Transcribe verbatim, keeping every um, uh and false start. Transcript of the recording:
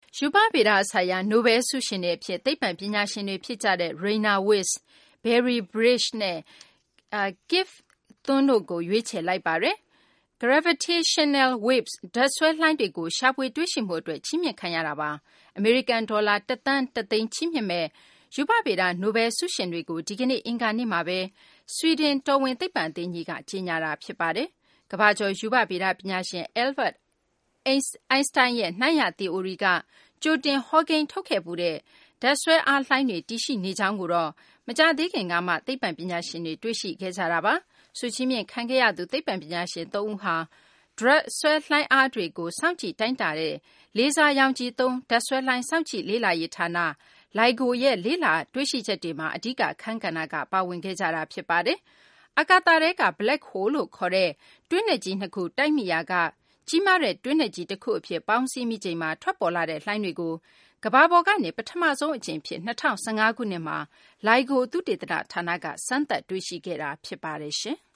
ရူပဗေဒဆိုင်ရာနိုဘယ်ဆုရှင်တွေအဖြစ်သိပ္ပံပညာရှင်တွေဖြစ်ကြတဲ့ Rainer Weiss, Barry Barish နဲ့ Kip Thorne တို့ကိုရွေးချယ်လိုက်ပါတယ်။ Gravitational waves ဓာတ်ဆွဲလှိုင်းတွေကိုရှာဖွေတွေ့ရှိမှုအတွက်ချီးမြှင့်ခံရတာပါ။ အမေရိကန်ဒေါ်လာတသန်းတသိန်းချီးမြှင့်မယ့်ရူပဗေဒနိုဘယ်ဆုရှင်တွေကိုဒီကနေ့အင်္ဂါနေ့မှာပဲဆွီဒင်တော်ဝင်သိပ္ပံအသင်းကြီးကကြေညာတာဖြစ်ပါတယ်။ကမ္ဘာကျော်ရူပဗေဒပညာရှင် Albert Einstein ရဲ့နှိုင်းရသီအိုရီကကြိုတင်ဟောကိန်းထုတ်ခဲ့ဖူးတဲ့ဓာတ်ဆွဲအားလှိုင်းတွေတည်ရှိနေကြောင်းကိုတော့မကြာသေးခင်ကမှသိပ္ပံပညာရှင်တွေတွေ့ရှိခဲ့ကြတာပါ။ဆုချီးမြှင့်ခံခဲ့ရသူသိပ္ပံပညာရှင်သုံးဦးဟာဓာတ်ဆွဲလှိုင်းအားတွေကိုစောင့်ကြည့်တိုင်းတာတဲ့လေဆာရောင်ခြည်သုံးဓာတ်ဆွဲလှိုင်းစောင့်ကြည့်လေ့လာရေးဌာန LIGO ရဲ့လေ့လာတွေ့ရှိချက်တွေမှာအဓိကအခန်းကဏ္ဍကပါဝင်ခဲ့ကြတာဖြစ်ပါတယ်။အာကာသထဲက Black Hole လို့ခေါ်တဲ့တွင်းနက်ကြီးနှစ်ခုတိုက်မိရာကကြီးမားတဲ့တွင်းနက်ကြီးတခုအဖြစ်ပေါင်းစည်းမိချိန်မှာထွက်ပေါ်လာတဲ့လှိုင်းတွေကိုကမ္ဘာပေါ်ကနေပထမဆုံးအကြိမ်ဖြစ်၂၀၁၅ခုနှစ်မှာ LIGO သုတေသနဌာနကစမ်းသပ်တွေ့ရှိခဲ့တာဖြစ်ပါတယ်ရှင်။